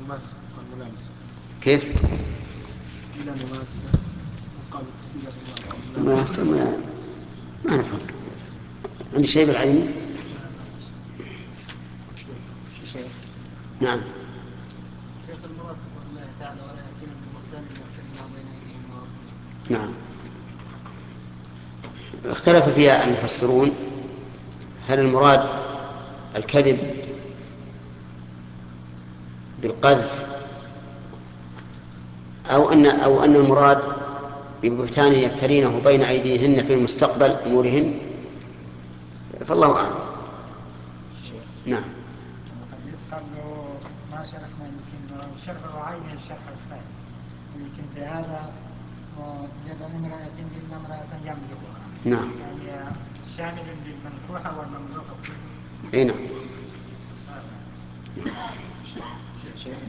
المماسة والملامسة. كيف؟ إلى مماسة وقال إلى مماسة ما نفهم. عندي شيء بالعين. نعم. شيخ المراد قول الله تعالى ولا يأتينا ببهتان يفترينه بين أيديهم وأرجلهم. نعم. اختلف فيها المفسرون، هل المراد الكذب بالقذف أو أن المراد ببهتان يفترينه بين أيديهن في المستقبل أمورهن، فالله أعلم. نعم. الحديث قبله ما شرحنا يمكن شرح عين الشرح الثاني، يمكن في هذا يد امرأة إلا امرأة يملكها. نعم. يعني شامل للمنكوحة والمملوكة كله. أي نعم.